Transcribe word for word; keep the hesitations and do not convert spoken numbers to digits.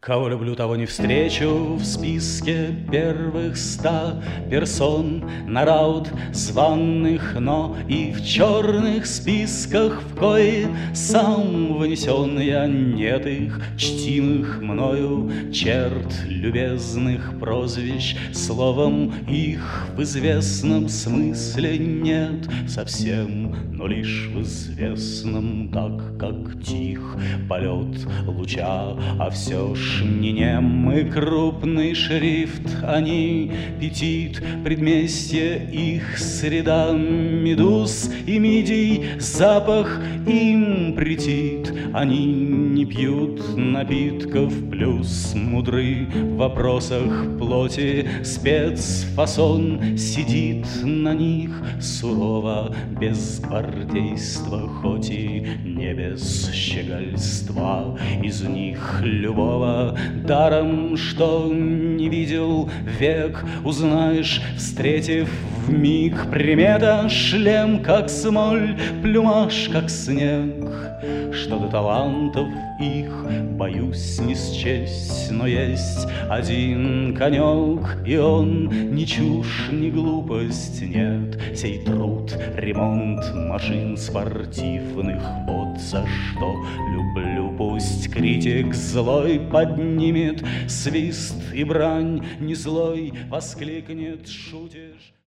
Кого люблю, того не встречу в списке первых ста персон на раут званных, но и в черных списках, в кои сам внесен я. Нет их, чтимых мною черт, любезных прозвищ, словом, их в известном смысле нет совсем, но лишь в известном, так как тих полет луча, а все ж не немый крупный шрифт, они петит, предместье их среда, медуз и мидий запах им претит, они не пьют напитков, плюс мудры в вопросах плоти, спецфасон сидит на них сурово, без гвардейства, хоть и не без щегольства, из них любого даром, что не видел век, узнаешь, встретив вмиг. Примета — шлем, как смоль, плюмаж, как снег. Что до талантов их, боюсь не счесть, но есть один конек, и он ни чушь, ни глупость, нет. Сей труд, ремонт машин спортивных, вот за что люблю. Пусть критик злой поднимет свист и брань, не злой воскликнет: шутишь?